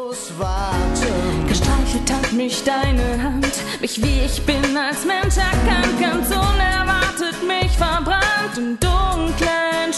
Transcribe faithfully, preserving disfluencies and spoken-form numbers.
Gestreichelt hat mich deine Hand, mich wie ich bin als Mensch erkannt, ganz unerwartet mich verbrannt im Dunklen